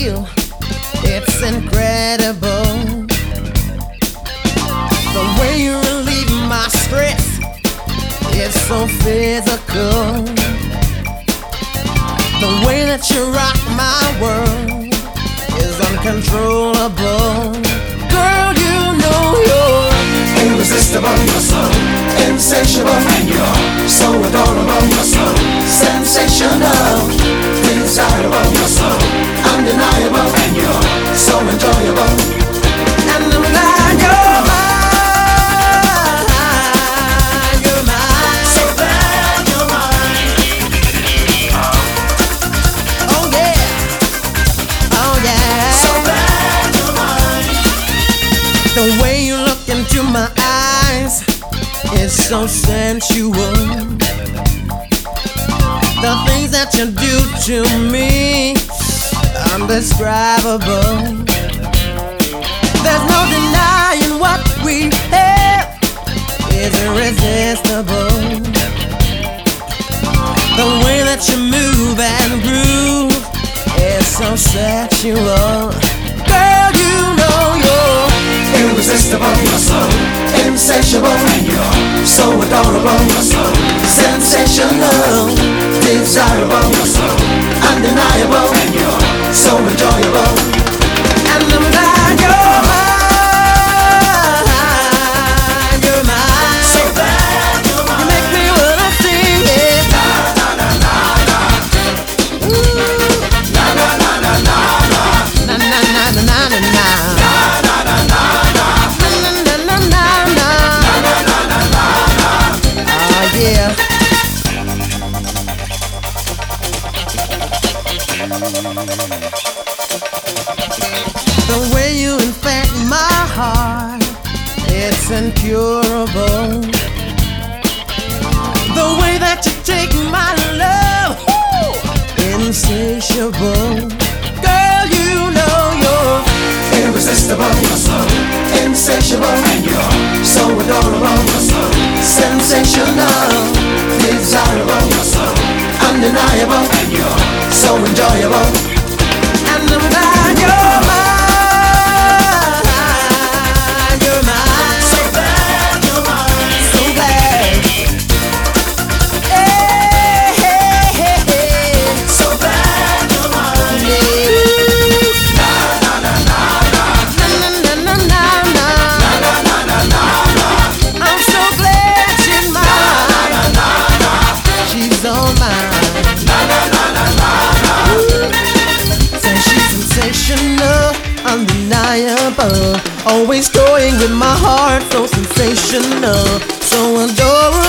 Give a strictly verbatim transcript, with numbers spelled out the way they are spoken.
feel, it's incredible. The way you relieve my stress, it's so physical. The way that you rock my world is uncontrollable. Girl, you know you're irresistible, you're so insatiable, and you're so adorable, you're so sensational, desirable, you're so undeniable, and you're so enjoyable. And I'm not your mind, you're mine. So bad you're mine. Oh yeah, oh yeah. So bad you're mine. The way you look into my eyes is so sensual. The things that you do to me, undescribable. There's no denying what we have is irresistible. The way that you move and groove is so sexual. Girl, you know you're Irresistible, you're so insatiable, and you're so adorable, you're so sensational, desirable, you're so undeniable, and you're so enjoyable. and I'm not your mind, you're mine. So bad you're You mine. make me wanna sing it. Na na na na na. Na na na na na na. Na na na na na na na. Na na na na na. Na na na na na na. Na na na na na na. Oh yeah. The way you infect my heart, it's incurable. The way that you take my love, whoo, insatiable. Girl, you know you're Irresistible, you're so insatiable, and you're so adorable, you're so sensational, desirable, you're so undeniable, and you're so enjoyable. and I'm not your mind, you're mine. So bad you're mine. So glad. Hey, hey, hey, hey. So bad you're mine. Yeah. Na na na na na. Na, na, na, na, na, na. Na na na na na na. I'm so glad she's mine. Na na na. She's all mine. Na na na na na na. Say she's sensational, undeniable. Always toying with my heart, so sensational, so adorable.